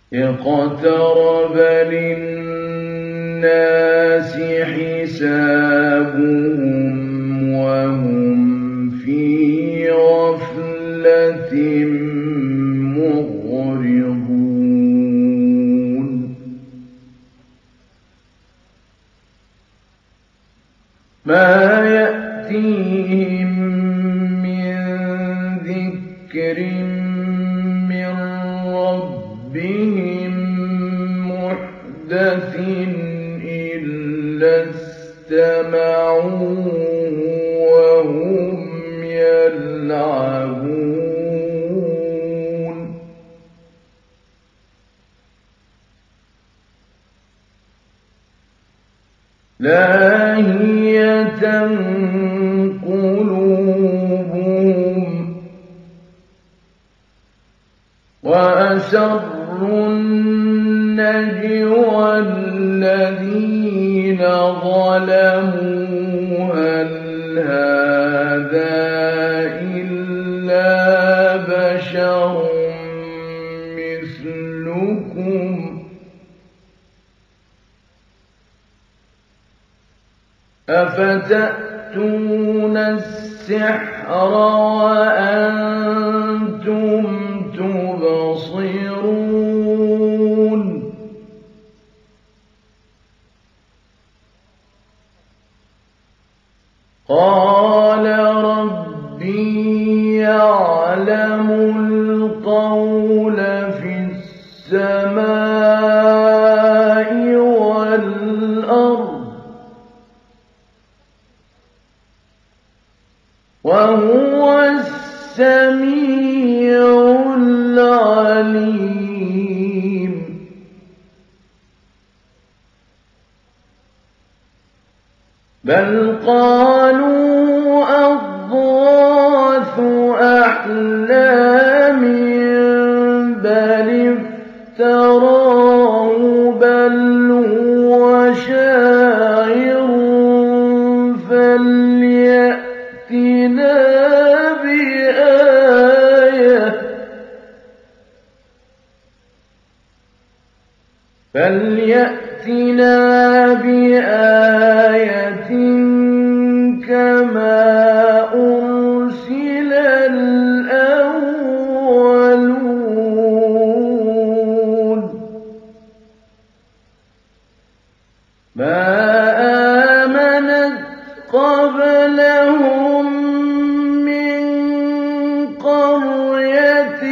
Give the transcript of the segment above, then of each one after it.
اقترب للناس حسابهم وهم في غفلة معرضون ما يأتيهم من ذكر من ربهم محدث إلا استمعوه وهم يلعبون لاهية قلوبهم وأسروا النجوى الذين ظلموا هل هذا إلا بشر مثلكم أفتأتون السحر وأنتم تبصرون قال ربي يعلم القول في السماء والأرض وهو السميع العليم بل قالوا أضغاث أحلام بل افتراه بل هو شاعر فليأتنا بآية كما أرسل الأولون ما آمنت قبلهم من قرية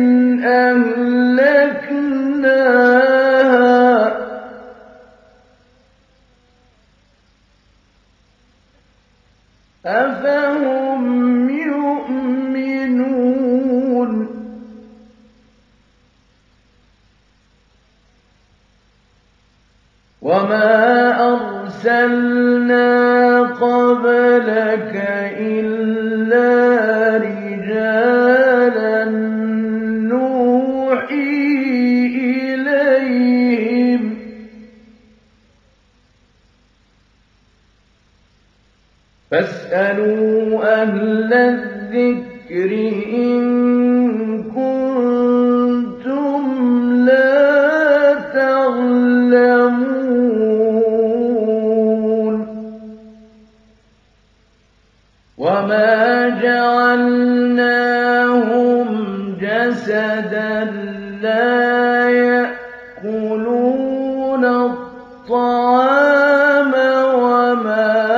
أهلكناها أفهم يؤمنون وما أرسلنا قبلك إلا رجالا نوحي إليهم فاسألوا أهل الذكر إن كنتم لا تعلمون وما جعلناهم جسدا لا يأكلون الطعام وما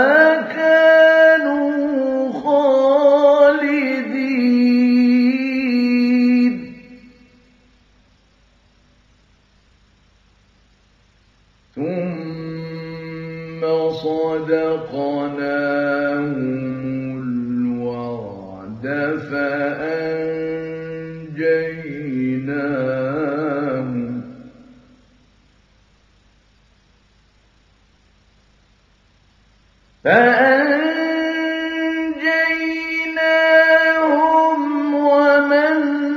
ثم صدقناهم الوعد فأنجيناهم ومن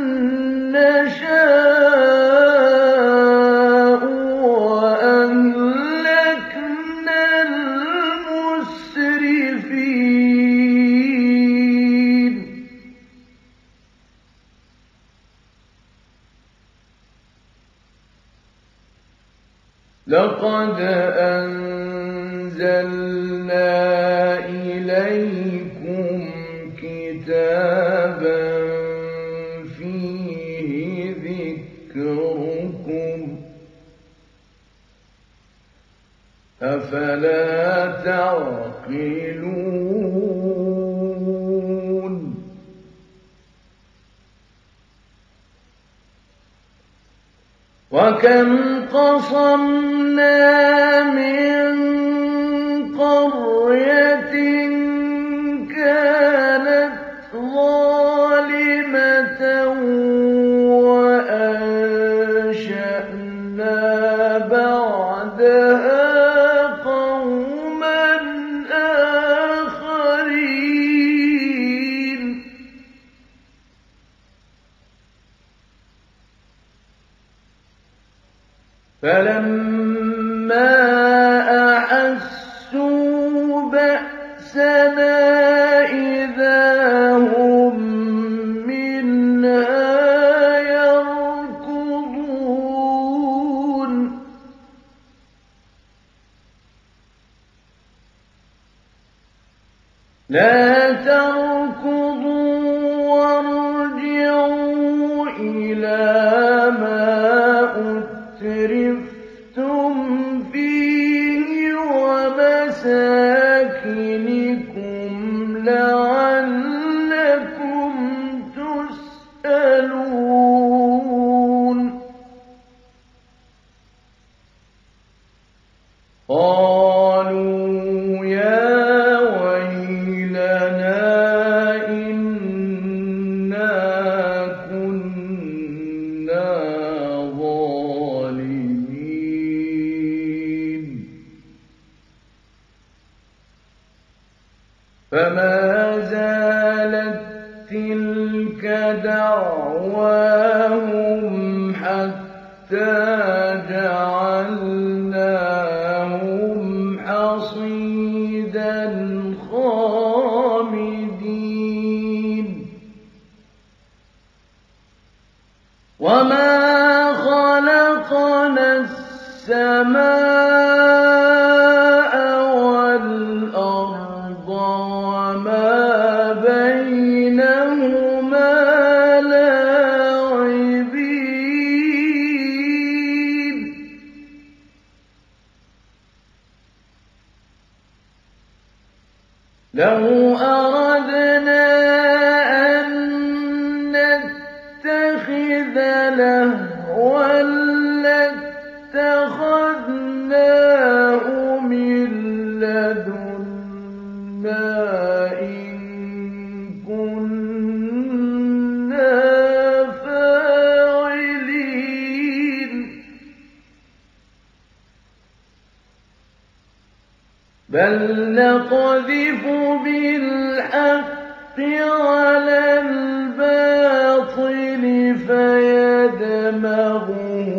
نشاء وأهلكنا المسرفين لقد أنزلنا إليكم كتابا فيه ذكركم أفلا تعقلون وكم قصمنا من قرية كانت ظالمة وأنشأنا بعدها قوما آخرين فلما أحسوا بأسنا إذا هم منها يركضون لا تركضوا وارجعوا إلى ما أترفتم فيه ومساكنكم لعلكم تسألون قالوا يا ويلنا إنا كنا ظالمين فما زالت تلك دعواهم حتى جعلناهم حصيدا خامدين وما خلقنا السماء والأرض وما بينهما لاعبين لو أردنا أن نتخذ لهوا لاتخذناه من لدنا إن كنا فاعلين بل نقذف بالحق على الباطل فيدمغه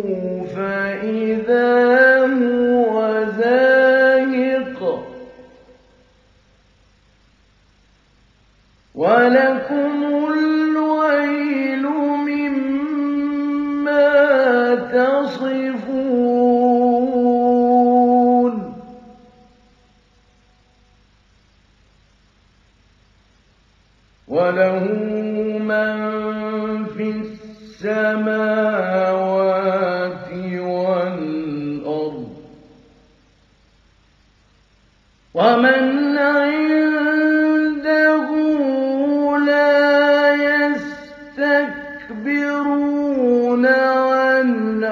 فإذا هو زاهق ولكم الويل مما تصفون وله من في السماوات والأرض ومن عنده لا يستكبرون عن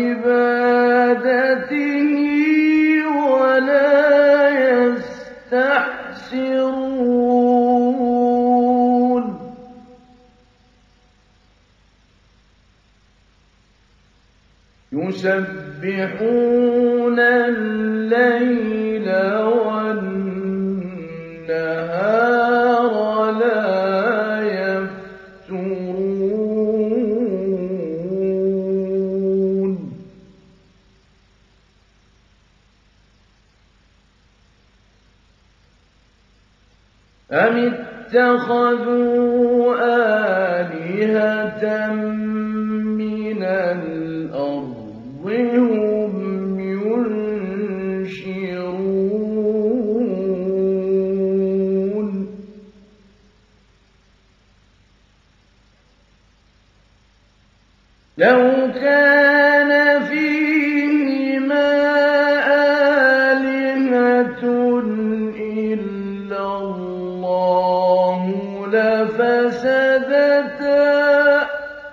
عبادته ولا يستحسرون يسبحون الليل والنهار لا يفترون أم اتخذوا آلهة من الأرض هم لو كان فيهما آلهة إلا الله لفسدتا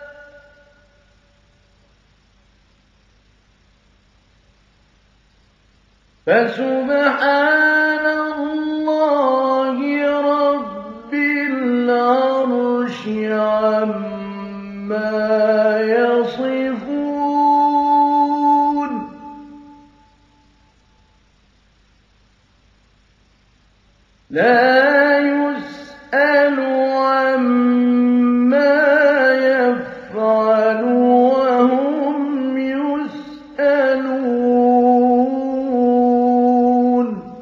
فسبحان الله رب العرش عما يصفون لا يسأل عما يفعل وهم يسألون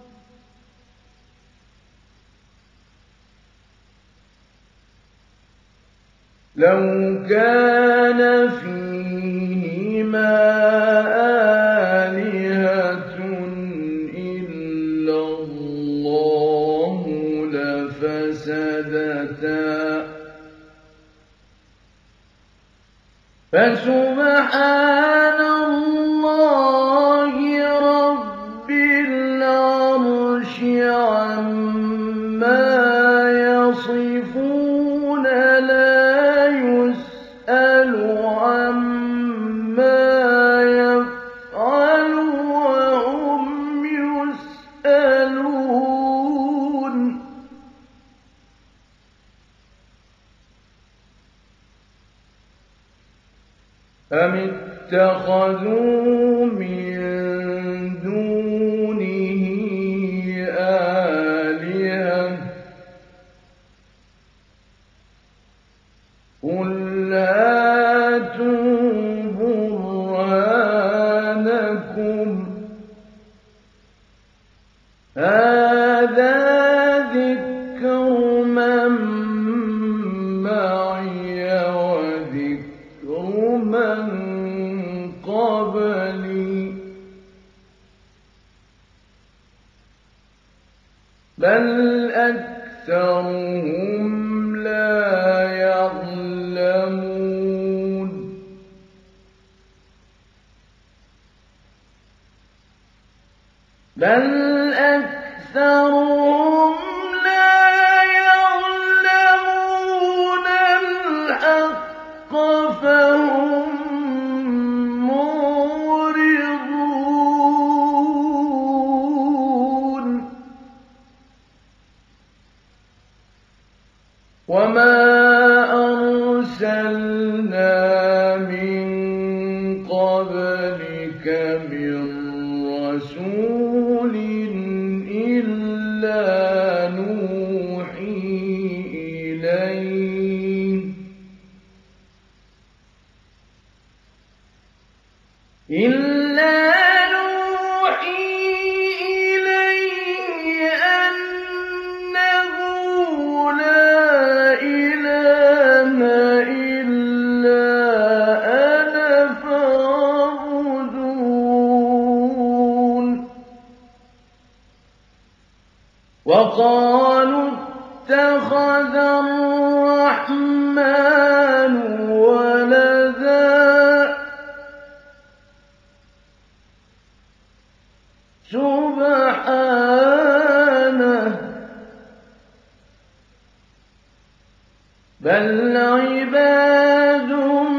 لو كان فيهما آلهة إلا الله لفسدتا فسبحان الله رب العرش عما يصفون لا يسأل عما يفعل وهم يسألون أم اتخذوا من دونه آلهة قل هاتوا برهانكم هذا ذكر من معي وذكر من قبلي بل أكثرهم لا يعلمون بل أكثرهم لا يعلمون الحق فهم معرضون وما أرسلنا من قبلك من رسول إلا نوحي إليه أنه لا إله إلا أنا فاعبدون وقالوا اتخذ الرحمن ولدا سبحانه بل عباد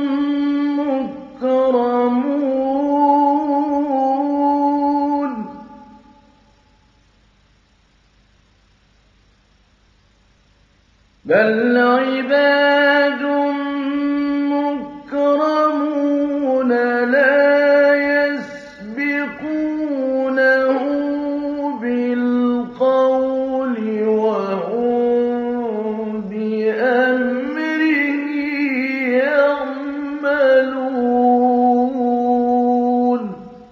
مكرمون بل عباد مكرمون لا يسبقونه بالقول وهم بأمره يعملون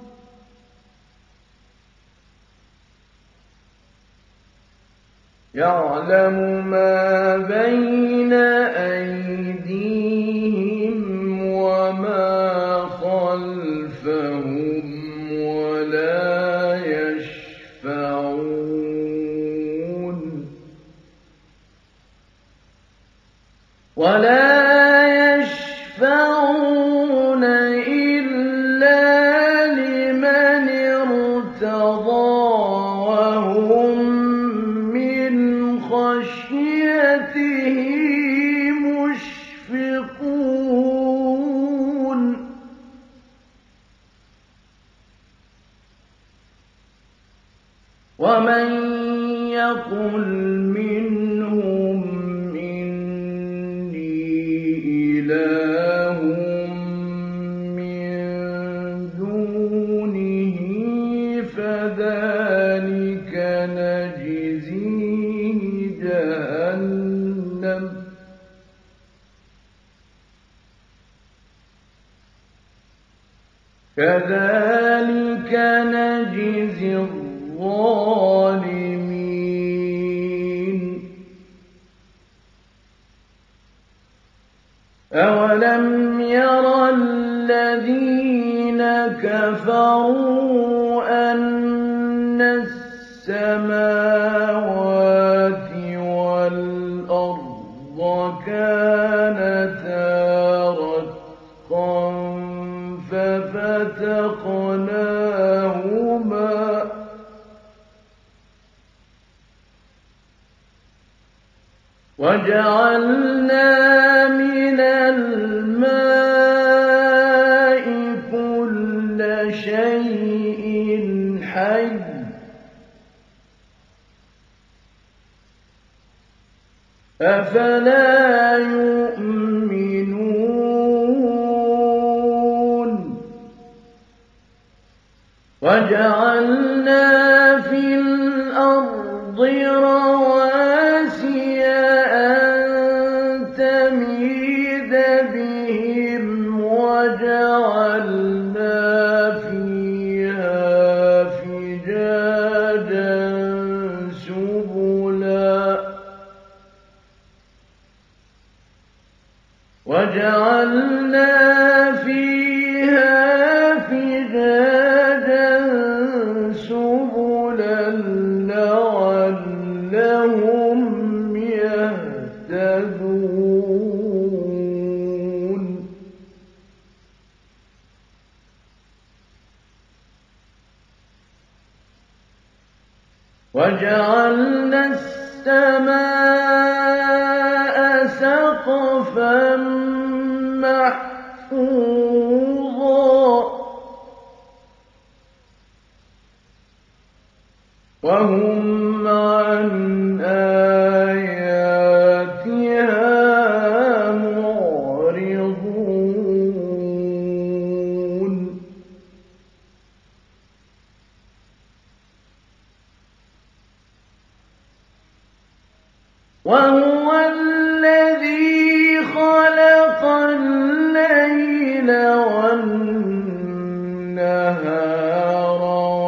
يعلم ما بين أيديهم وما خلفهم ولا يشفعون ومن يقل منهم إني إله من دونه فذلك نجزيه جهنم كذلك نجزي الظالمين أولم ير الذين كفروا أن السماوات والأرض كانتا رتقا ففتقناهما وجعلنا من الماء كل شيء حي أفلا يؤمنون وجعلنا في الأرض رواسي أن تميد بهم وجعلنا فيها فجاجا سبلا وجعلنا فيها فجاجا سبلا لعلهم يهتدون وجعلنا السماء سقفا محفوظا وهم عن آياتها معرضون وهو الذي خلق الليل والنهار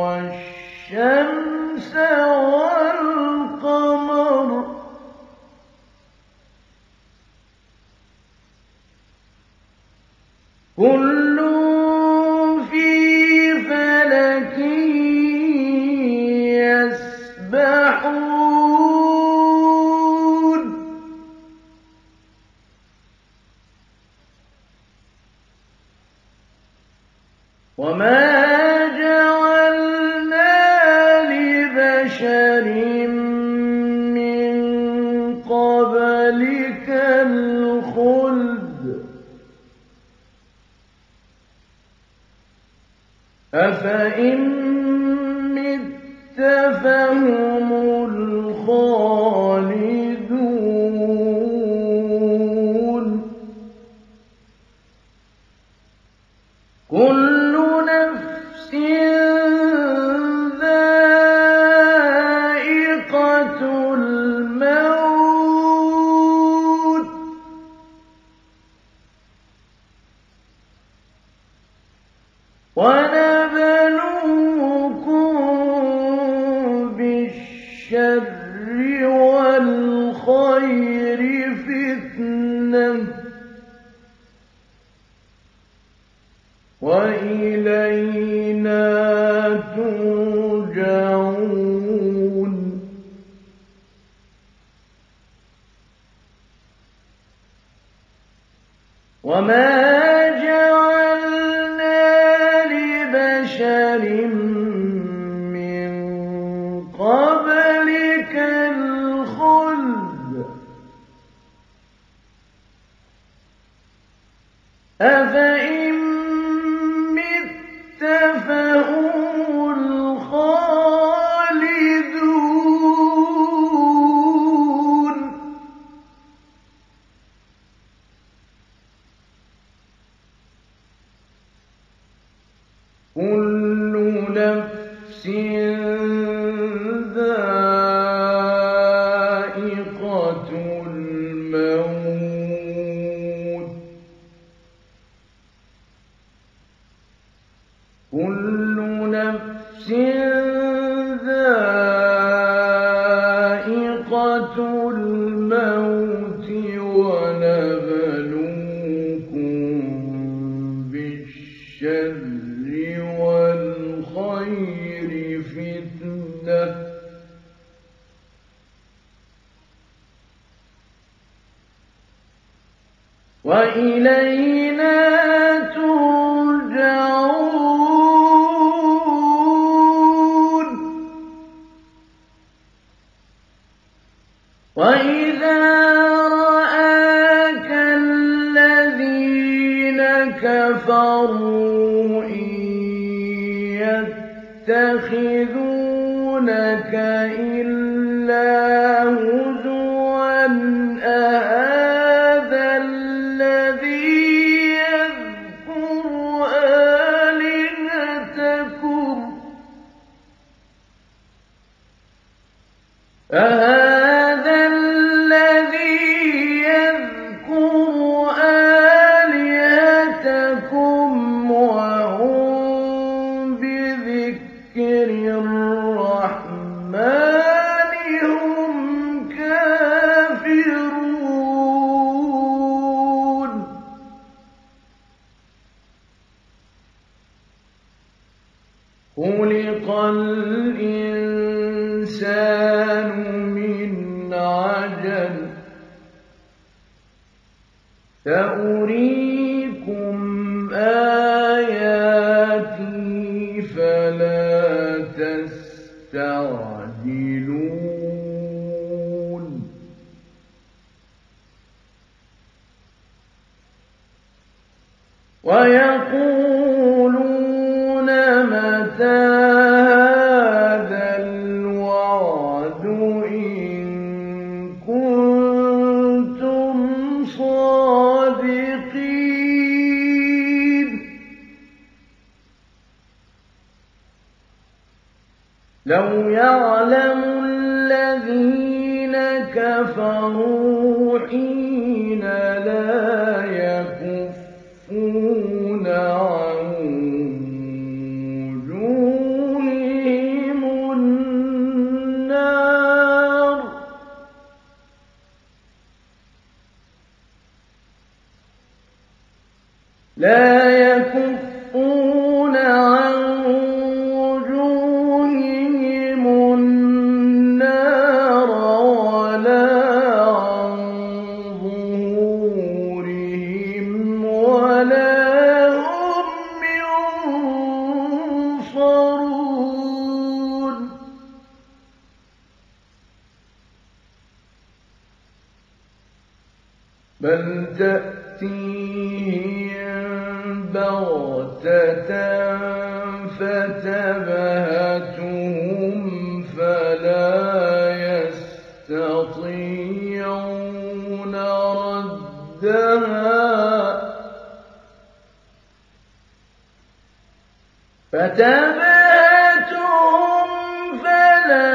والشمس والقمر كل في فلك يسبحون وما جعلنا لبشر من قبلك الخلد أفإن مت فهم الخالدون كل نفس ذائقة الموت ونبلوكم بالشر والخير فتنة وإلينا ترجعون وما جعلنا لبشر من قبلك الخلد أفإن مت فهم الخالدون كل نفس ذائقة الموت كل نفس ذائقة الموت ونبلوكم بالشر والخير فتنة وإلينا ترجعون وإذا رآك الذين كفروا إن يتخذونك إلا هزوا أهذا الذي يذكر آلهتكم وهم بذكر الرحمن هم كافرون خلق الإنسان من عجل سأريكم آياتي فلا تستعجلون ويقولون متى هذا الوعد إن كنتم صادقين لو يعلم الذين كفروا حين لا يكفون عن وجوههم النار لا يكفون عن وجوههم النار ولا عن ظهورهم ولا هم ينصرون بل تأتيهم بغتة فتبهتهم فلا يستطيعون ردها فتبهتهم فلا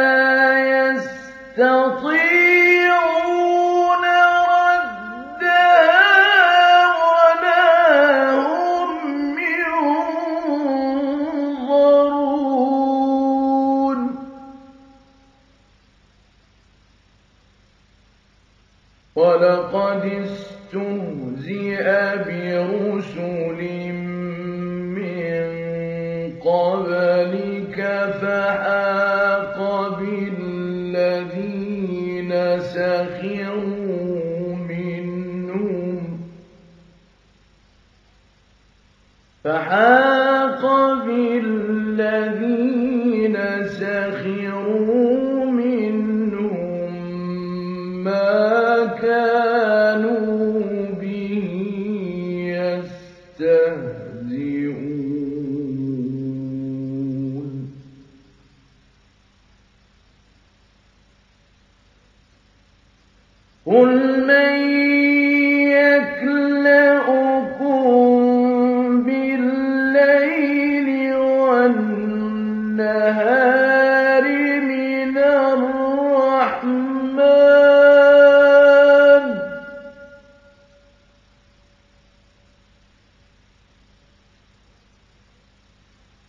يستطيعون ردها ولا هم ينظرون ولقد استهزئ برسل من قبلك فحاق بالذين سخروا منهم ما كانوا به يستهزئون قل من يكلؤكم بالليل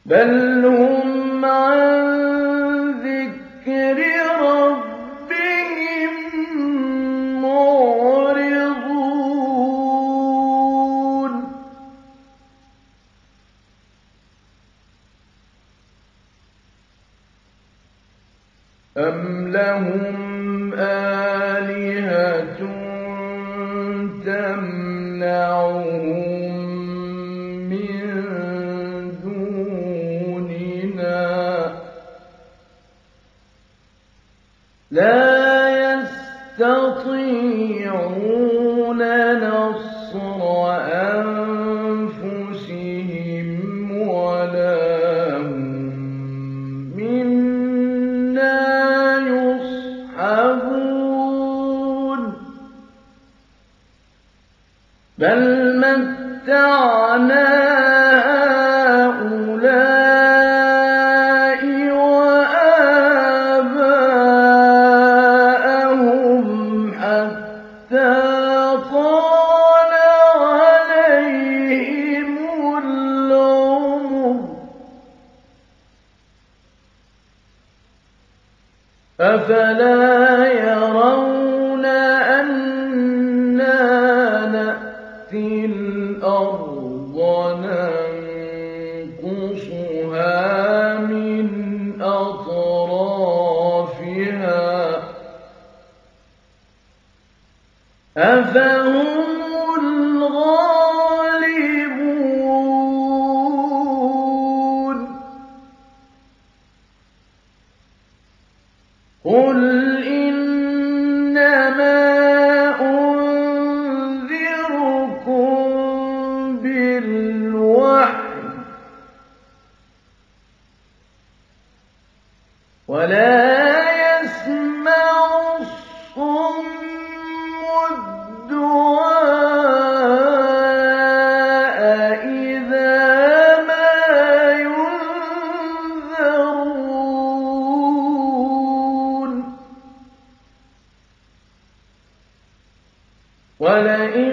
بل هم عن ذكر ربهم معرضون أم لهم آلهة تمنعهم من دوننا لا يستطيعون نصر أنفسهم ولا هم منا يصحبون بل متعنا هؤلاء وآباءهم حتى طال عليهم العمر أفلا يرون أنا نأتي الأرض ننقصها من أطرافها أفهم الغالبون قل إنما أنذركم بالوحي ولا يسمع الصم الدعاء إذا ما ينذرون ولئن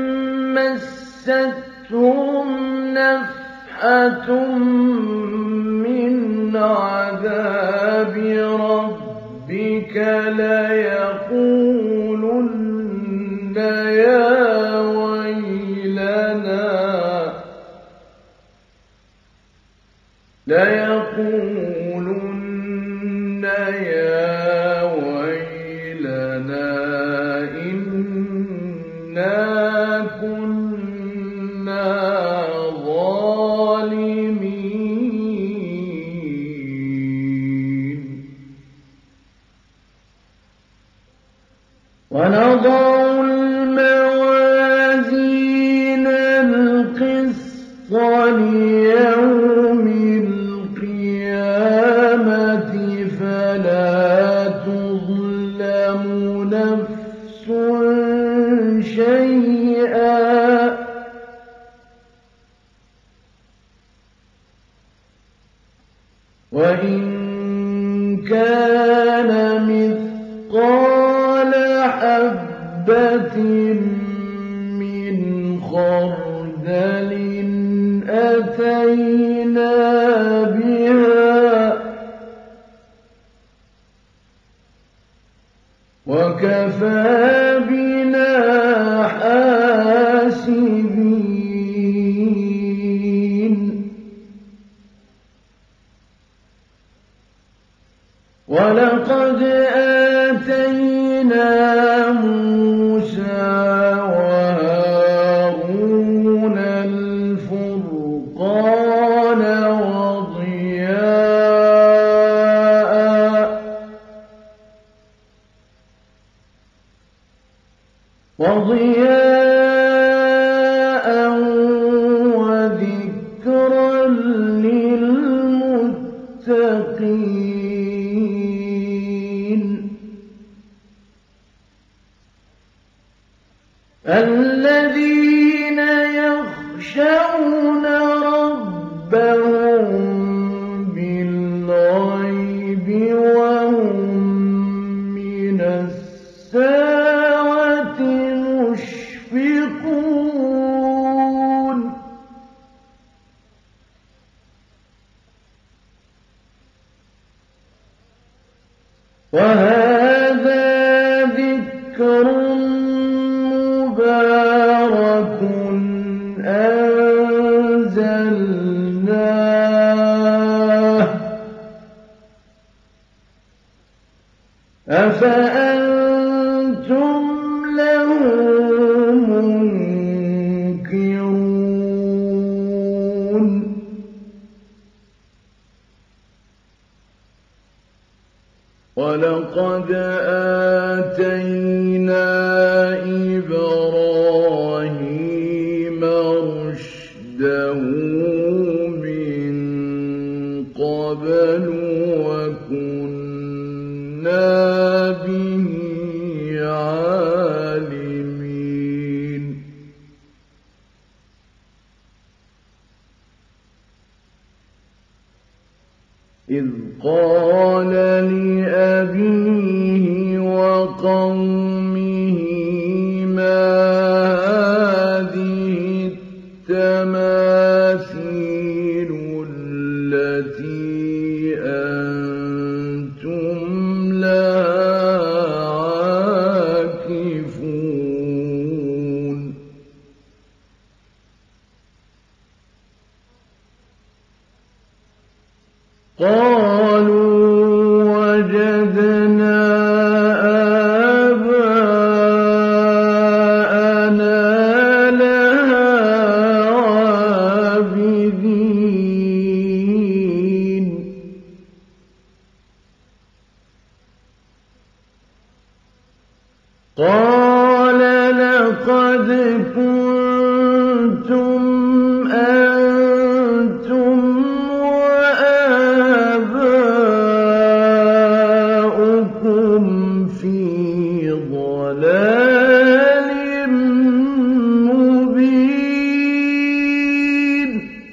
مستهم نفحة من عذاب ربك ليقولن يا ويلنا إنا كنا ظالمين ونضع الموازين القسط ليوم القيامة فلا تظلم نفس شيئا وإن كان مثقال حبة من خردل أتينا بها وكفى بنا حاسبين ولقد آتينا موسى وهارون الفرقان وضياء وذكرا للمتقين الذين يخشون ربهم بالغيب وهم من الساعة مشفقون وهذا ذكر مبارك أنزلناه أفأنتم له منكرون ولقد آتينا إبراهيم رشده من قبل وكنا به عالمين إذ قال لأبيه وقومه ما هذه التماثيل التي أنتم لها عاكفون قالوا وجدنا آباءنا لها عابدين قال لقد كنتم أنتم وآباؤكم في ضلال مبين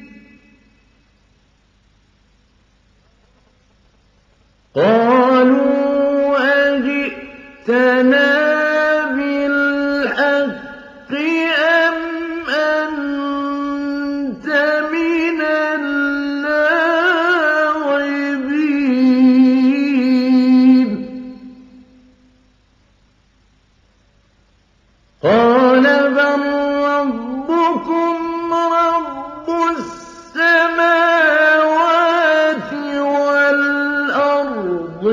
قالوا أجئتنا بالحق أم أنت من اللاعبين قال بل ربكم رب السماوات والأرض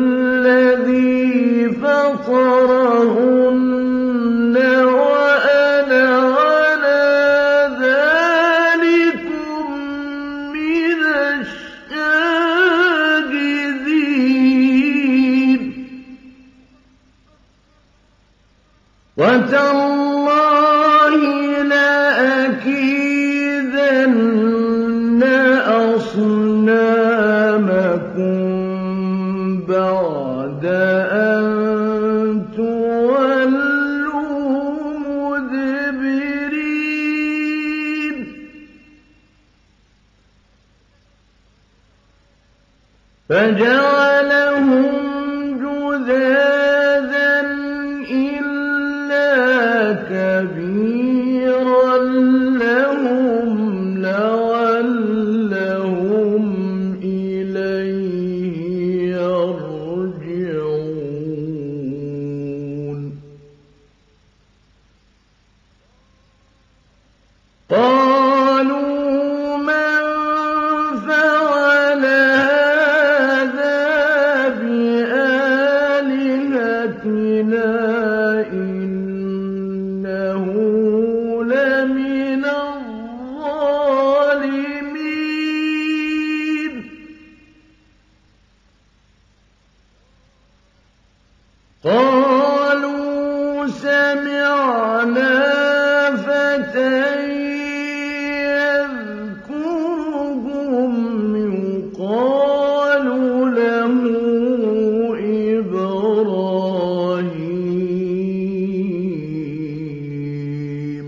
الذي فطرهن وأنا على ذلكم من الشاهدين وتالله لأكيدن أصنامكم بعد أن تولوا مدبرين فجعلهم جذاذا إلا كبيرا لهم لعلهم إليه يرجعون قالوا من فعل هذا بآلهتنا إنه لمن الظالمين قالوا سمعنا فتى يذكرهم يقال له إبراهيم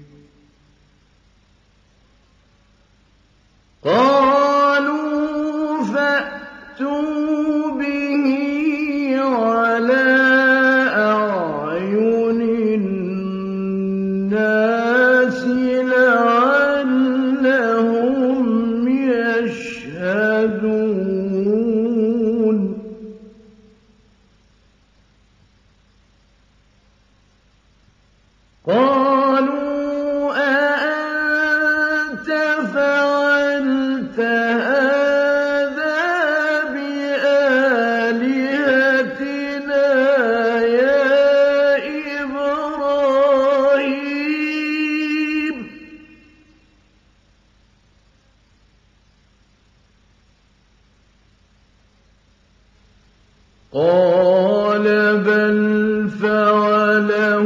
قالوا فأتوا به على أعين الناس لعلهم يشهدون قال بل فعله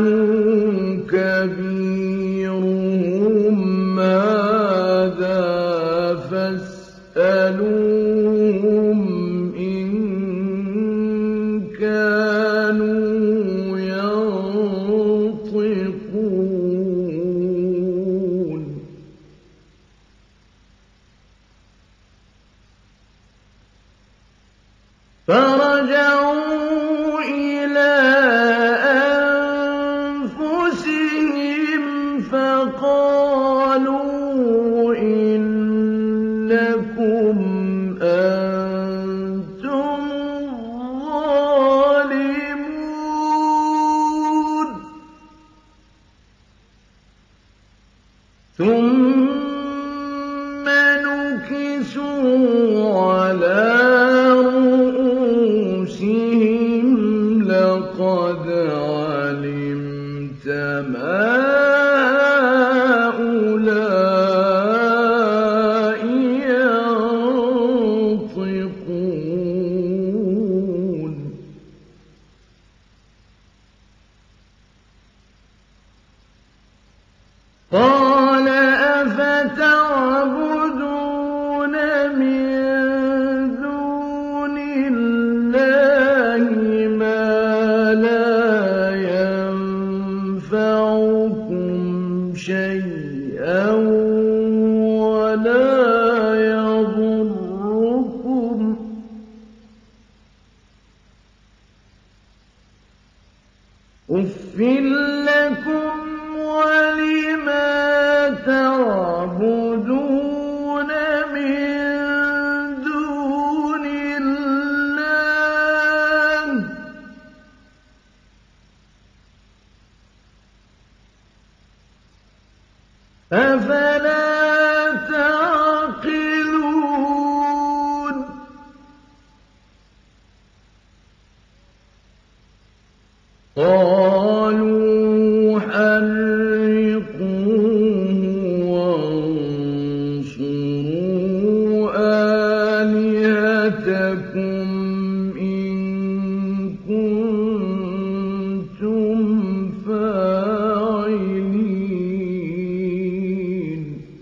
كبيرهم هذا فاسألوهم إن كانوا ينطقون فرجعوا إلى أنفسهم فقالوا إنكم أنتم الظالمون ثم نكسوا على لقد علمت ما هؤلاء ينطقون قال أفتعبدون من دون الله شيئا ولا يضركم أف لكم ولما تعبدون من دون الله أفلا تعقلون قالوا حرقوه وانصروا آلهتكم إن كنتم فاعلين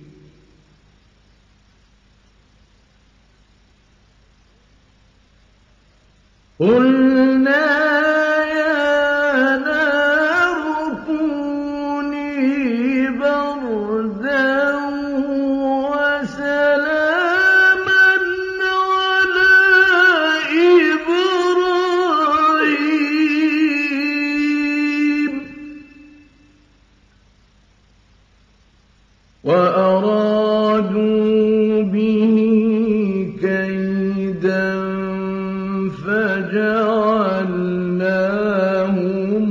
قلنا يا نار كوني بردا وسلاما على إبراهيم وأرادوا به كيدا فجعلناهم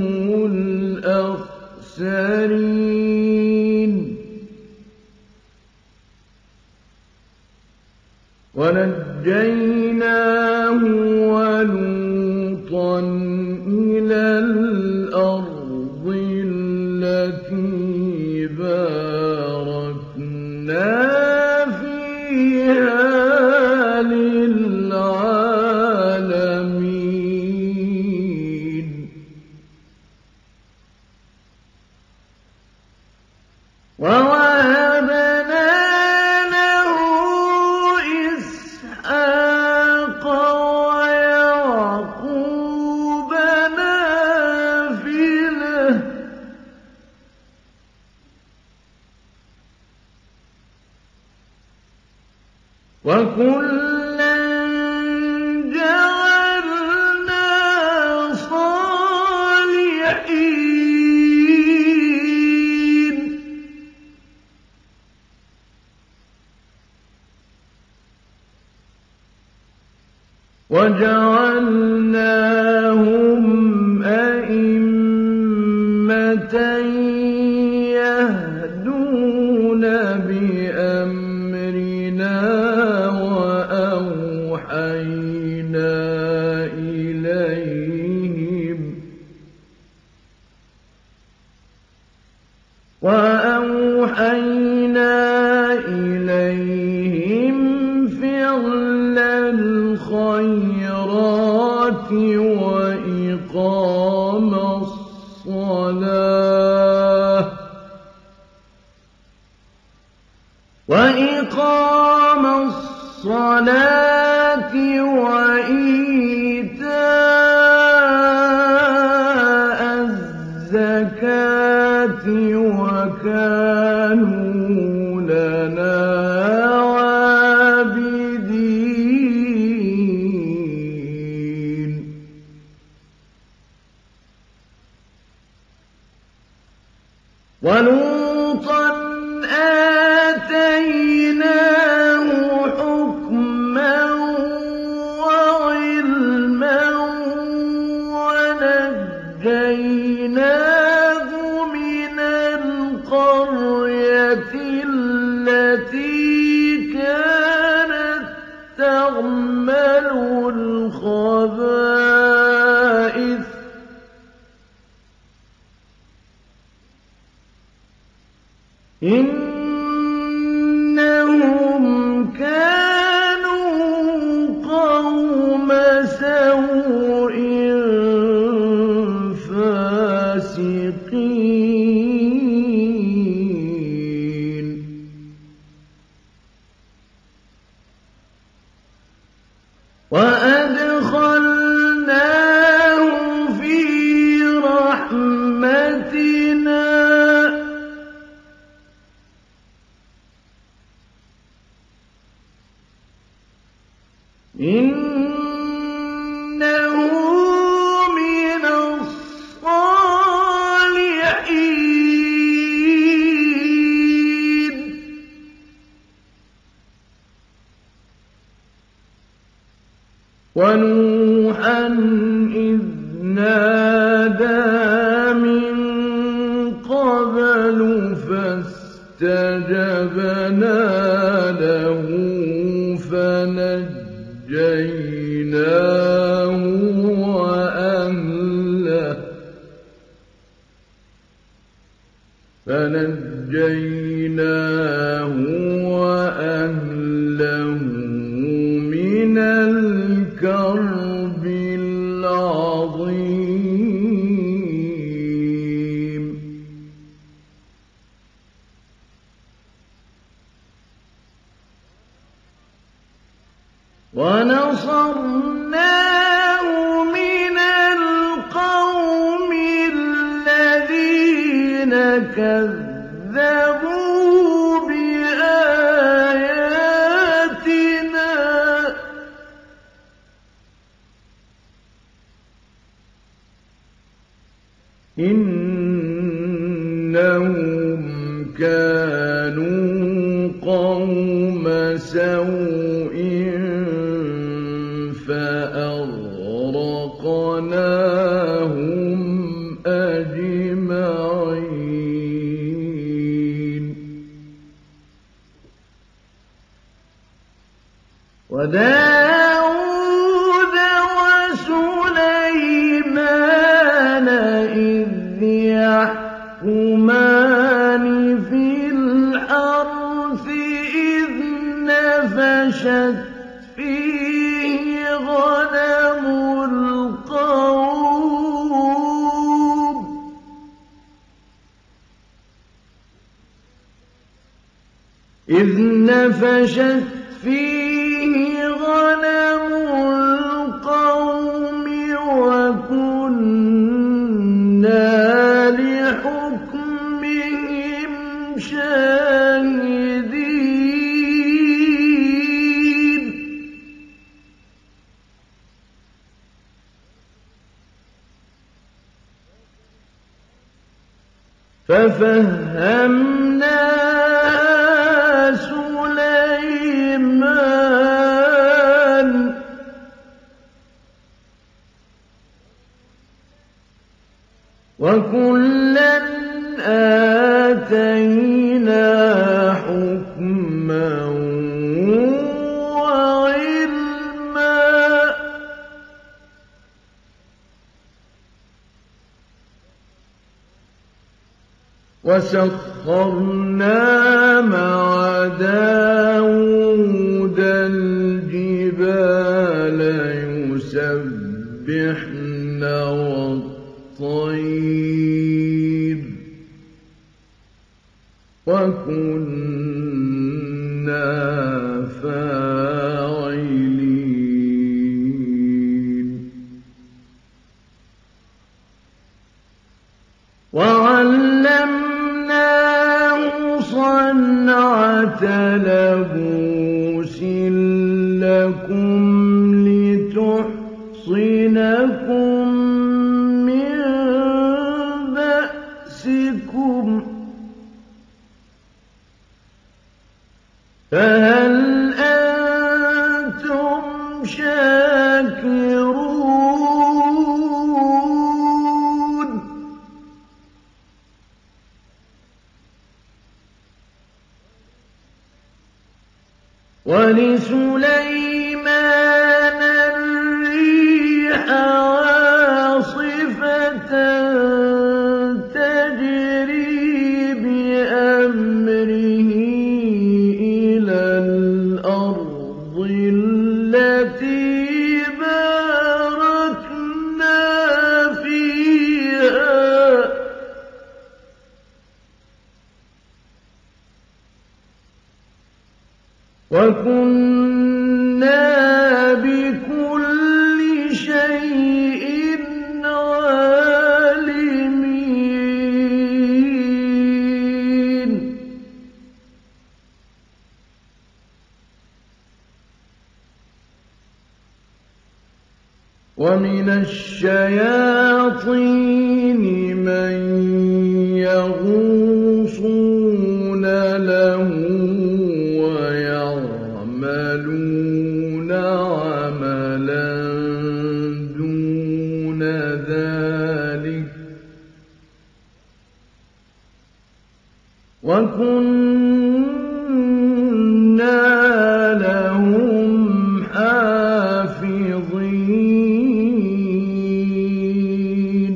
الأخسرين ونجيناه ولوطا إلى الأرض التي باركنا فيها للعالمين ووهبنا له إسحاق ويعقوب نافلة وكلا جعلنا صالحين وجعلناهم أئمة يهدون بأمرنا وأوحينا إليهم فعل الخيرات وإقام الصلاة وإيتاء الزكاة وكانوا لنا عابدين. ولوطا آتيناه حكما وعلما ونجيناه من القرية التي كانت تعمل الخبائث إنهم كانوا قوم سوء فاسقين. وأدخلناه في رحمتنا إنه من الصالحين. ونوحا إذ نادى من قبل فاستجبنا له فنجيناه وأهله من الكرب العظيم. ونصرناه من القوم الذين كذبوا بآياتنا إنهم كانوا قوم سوء فأغرقناهم أجمعين. وداود وسليمان إذ يحكمان في الحرث إذ نفشت فيه غنم القوم وكنا لحكمهم شاهدين. ففهمناها سليمان وكلا آتينا حكما وعلما وسخرنا مع داود الجبال يسبحن والطير وكنا لتحصنكم من بأسكم فهل أنتم شاكرون ولسليمان الريح عاصفة تجري بأمره إلى الأرض التي باركنا فيها وكنا بكل شيء عالمين ومن الشياطين من يغوصون له ويعملون عملا دون ذلك وكنا لهم حافظين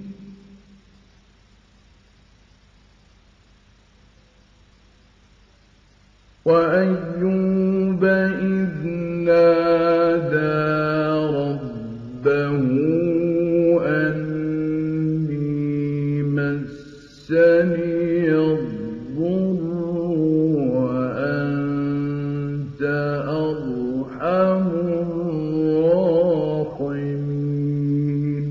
وأيوب إذ نادى ربه أني مسني الضر وأنت أرحم الراحمين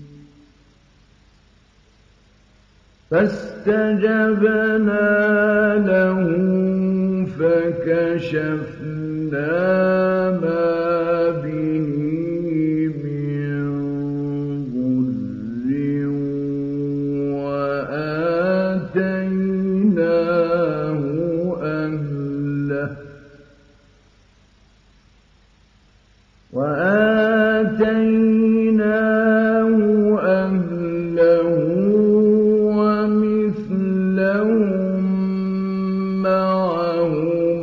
فاستجبنا له فكشفنا ما به من ضر وآتيناه أهله ومثلهم معهم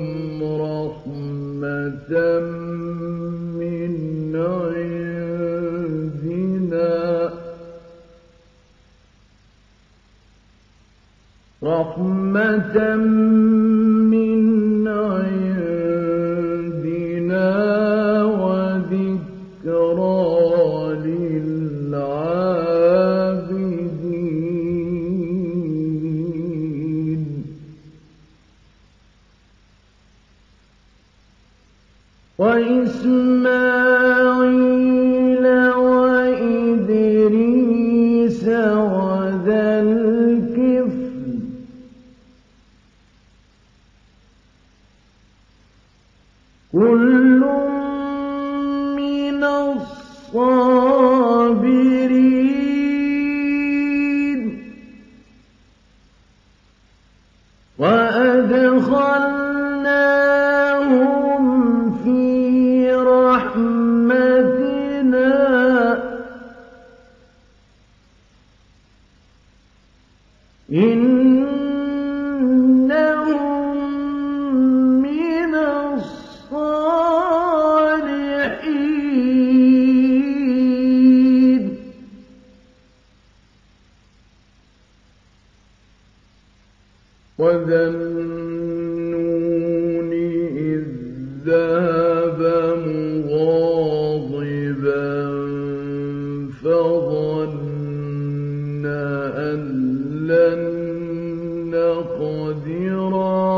رحمة من عندنا وذكرى للعابدين وإسماعيل وإدريس وذا الكفل كل من الصابرين وأدخلناهم في رحمتنا إنهم من الصالحين وذا النون إذ ذهب مغاضبا فظن أن لن نقدر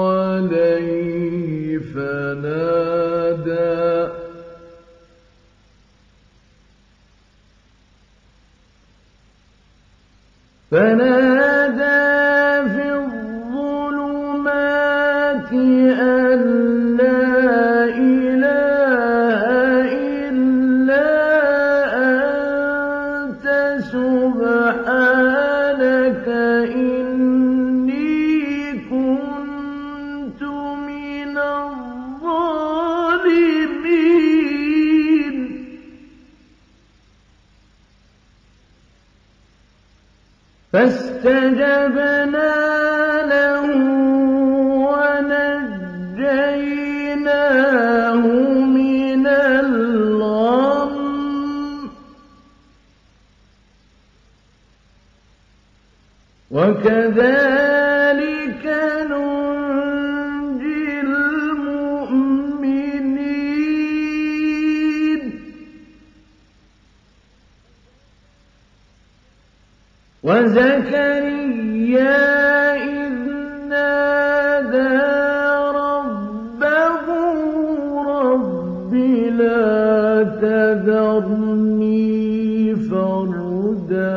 عليه فنادى في الظلمات أن لا إله فاستجبنا له ونجيناه من الغم وكذلك ننجي المؤمنين وزكريا إذ نادى ربه رب لا تذرني فردا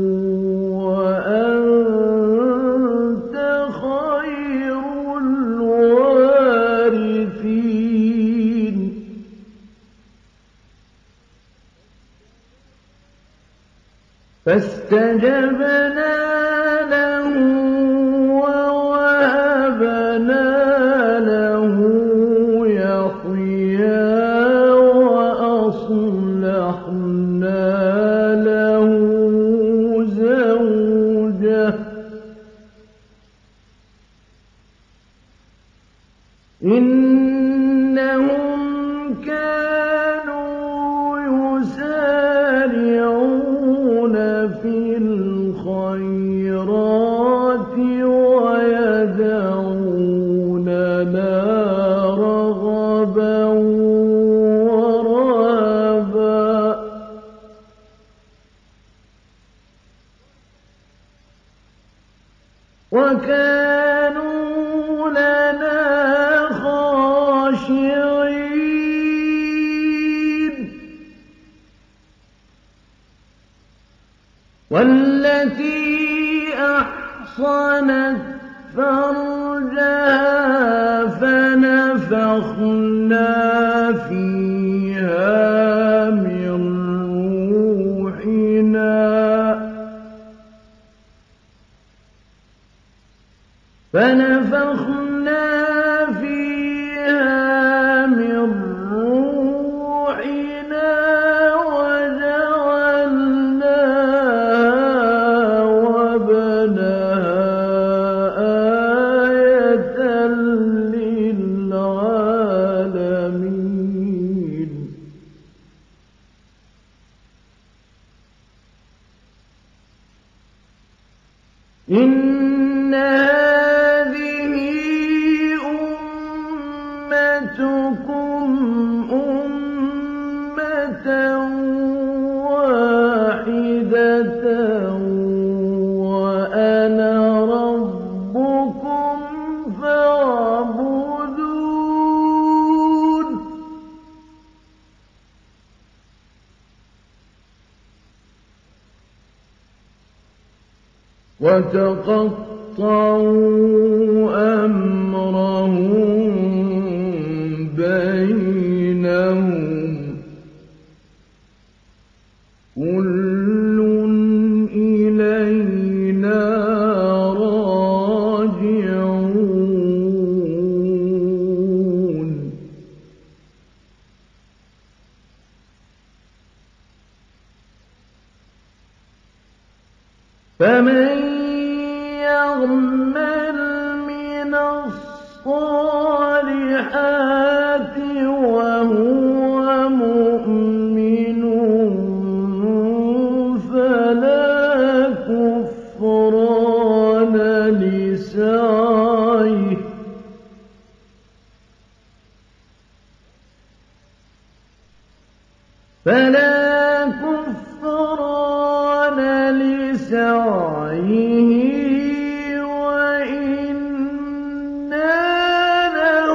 وأنت خير الوارثين فاستجبنا له ووهبنا له يحيى وأصلحنا له زوجه إنهم كانوا يسارعون في الخيرات ويدعوننا رغبا ورهبا وكانوا لنا خاشعين والتي أحصنت فرجها فنفخنا فيها من روحنا وجعلناها وابنها آية للعالمين إن هذه أمتكم أمة واحدة وأنا ربكم فاعبدون وتقطعوا أمرهم بينهم كل إلينا راجعون فمن يعمل من الصالحات وهو مؤمن فلا كفران لسعيه وإنا له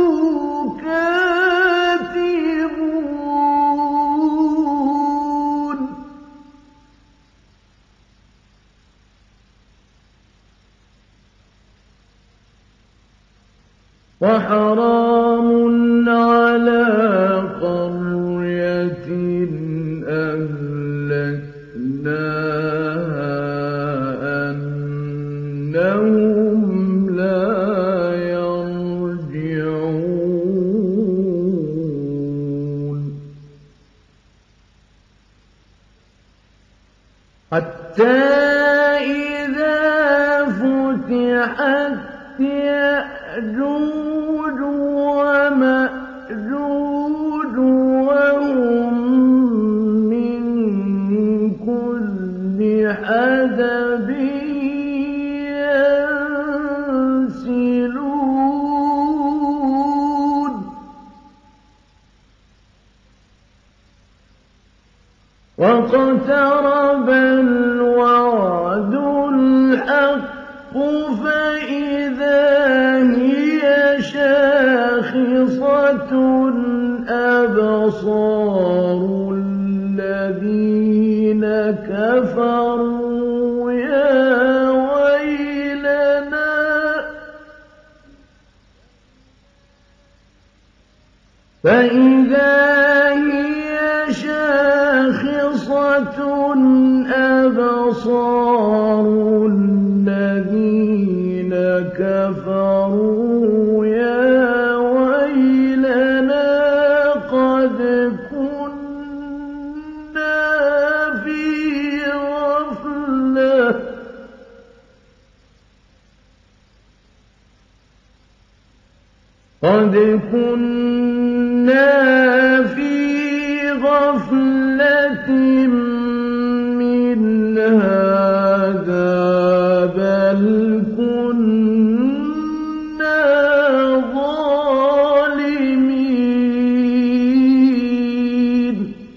كاتبون وحرام على قرية أهلكناها أنهم لا يرجعون حتى واقترب الوعد الحق فإذا هي شاخصة أبصار الذين كفروا يا ويلنا فإذا هي شاخصة أبصار الذين كفروا يا ويلنا قد كنا في غفلة من هذا بل كنا ظالمين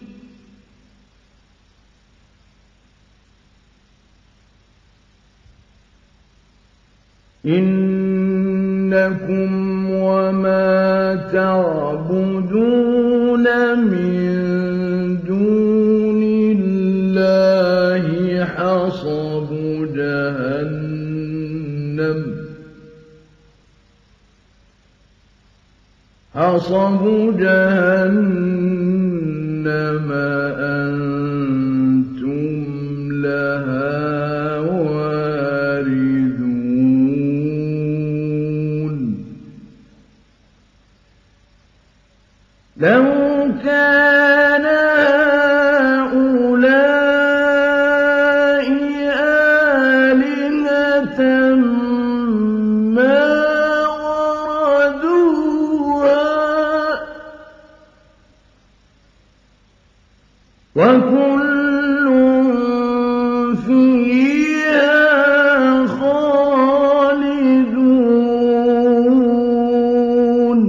إنكم وما تعبدون من دون الله حصب جهنم أنتم لها واردون لو كان هؤلاء آلهة ما وردوها وكل فيها خالدون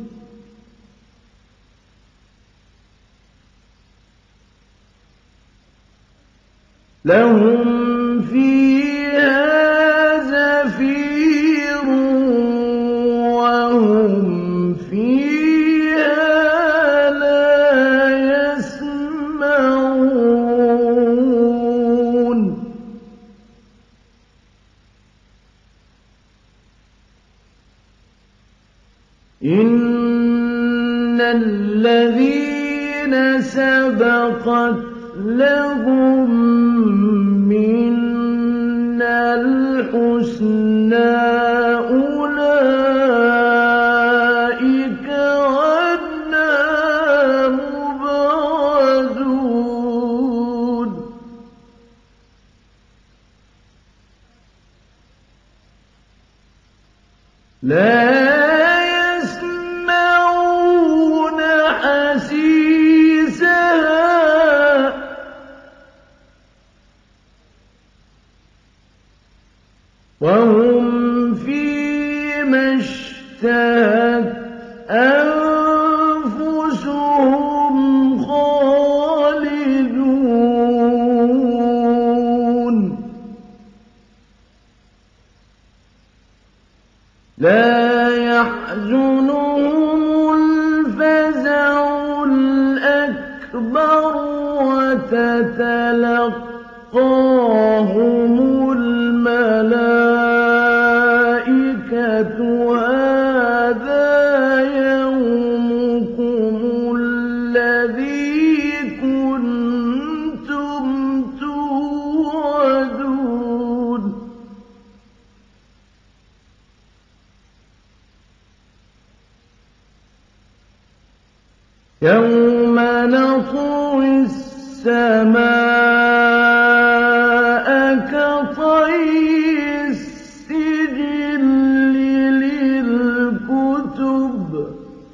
لهم فيها زفير وهم فيها لا يسمعون إن الذين سبقت لهم منا الحسنى أولئك عنها مبعدون لا يسمعون حسيسها وهم فيما اشتهت أنفسهم خالدون لا يحزنهم الفزع الأكبر وتتلقاهم الملائكة هذا يومكم الذي كنتم توعدون يوم نطوي السماء كطي السجل للكتب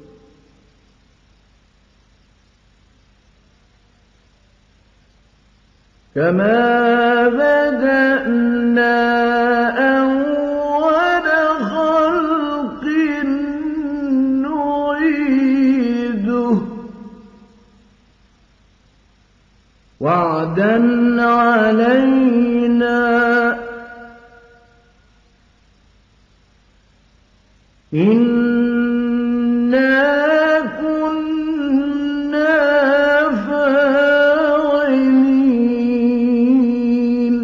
كما بدأنا أول خلق نعيده وعدا علينا إنا كنا فاعلين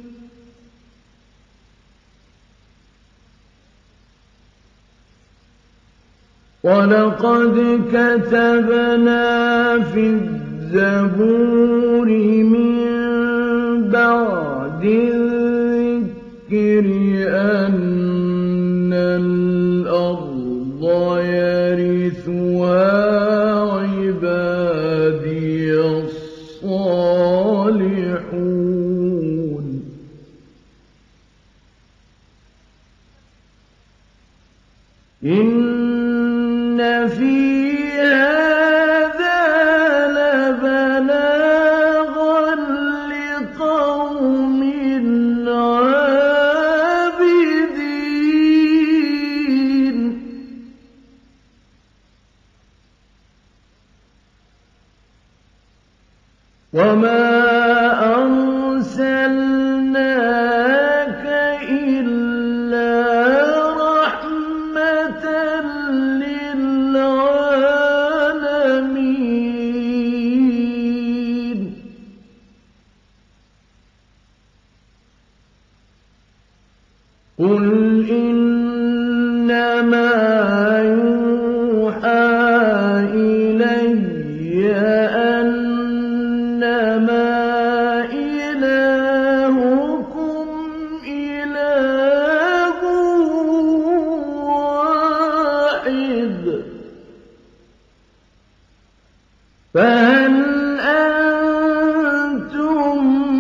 ولقد كتبنا في الزبور من بعد الذكر أن الأرض يرثها عبادي الصالحون إن في هذا لبلاغا لقوم عابدين وما أرسلناك إلا رحمة للعالمين قل إنما يوحى إلي أنما إلهكم إله واحد فهل أنتم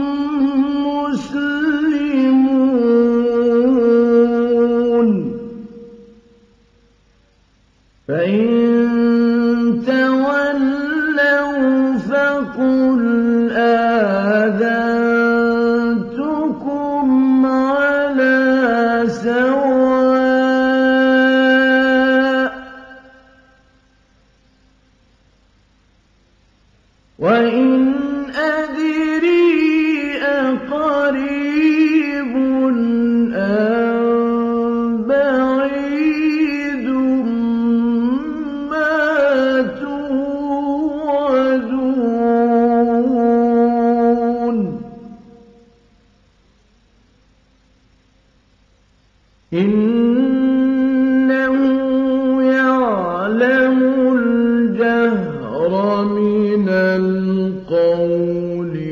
مسلمون فإن تولوا فقل آذنتكم على سواء وإن أدري أقريب أم بعيد ما توعدون إنه يعلم الجهر من القول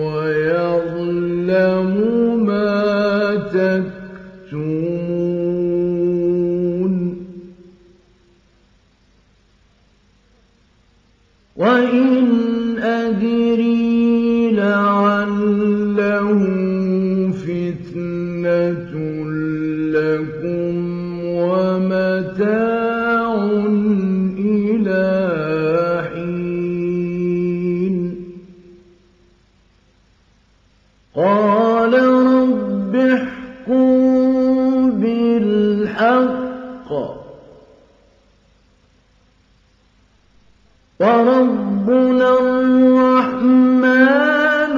ويعلم ما تكتمون وإن أدري لعله فتنة لكم ومتاع إلى حين قال رب احكم بالحق وربنا الرحمن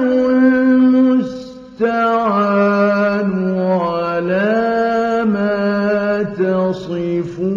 المستعان على ما تصفون